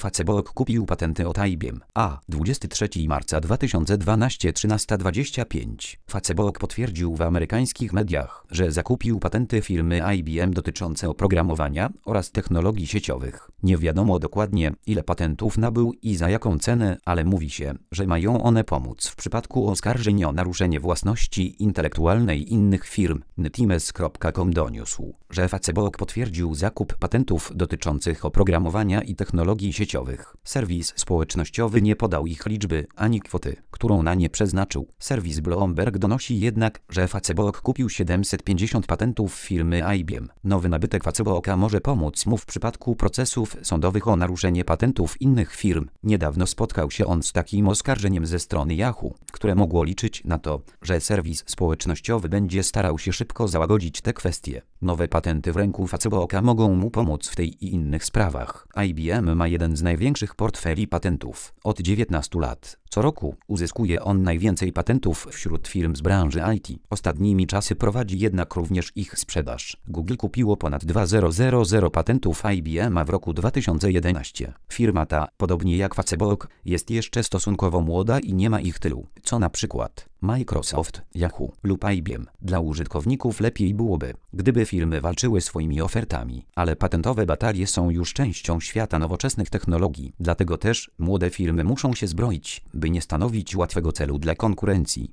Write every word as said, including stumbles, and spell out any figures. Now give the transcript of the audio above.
Facebook kupił patenty od I B M. A. dwudziestego trzeciego marca dwa tysiące dwunastego trzynaście dwadzieścia pięć. Facebook potwierdził w amerykańskich mediach, że zakupił patenty firmy I B M dotyczące oprogramowania oraz technologii sieciowych. Nie wiadomo dokładnie, ile patentów nabył i za jaką cenę, ale mówi się, że mają one pomóc w przypadku oskarżeń o naruszenie własności intelektualnej innych firm. Netimes kropka com doniósł, że Facebook potwierdził zakup patentów dotyczących oprogramowania i technologii sieciowych. Serwis społecznościowy nie podał ich liczby ani kwoty, którą na nie przeznaczył. Serwis Bloomberg donosi jednak, że Facebook kupił siedemset pięćdziesiąt patentów firmy I B M. Nowy nabytek Facebooka może pomóc mu w przypadku procesów sądowych o naruszenie patentów innych firm. Niedawno spotkał się on z takim oskarżeniem ze strony Yahoo, które mogło liczyć na to, że serwis społecznościowy będzie starał się szybko załagodzić te kwestie. Nowe patenty w ręku Facebooka mogą mu pomóc w tej i innych sprawach. I B M ma jeden z największych portfeli patentów od dziewiętnastu lat. Co roku uzyskuje on najwięcej patentów wśród firm z branży I T. Ostatnimi czasy prowadzi jednak również ich sprzedaż. Google kupiło ponad dwa tysiące patentów I B M w roku dwa tysiące jedenastym. Firma ta, podobnie jak Facebook, jest jeszcze stosunkowo młoda i nie ma ich tylu, co na przykład Microsoft, Yahoo lub I B M. Dla użytkowników lepiej byłoby, gdyby firmy walczyły swoimi ofertami, ale patentowe batalie są już częścią świata nowoczesnych technologii. Dlatego też młode firmy muszą się zbroić, by nie stanowić łatwego celu dla konkurencji.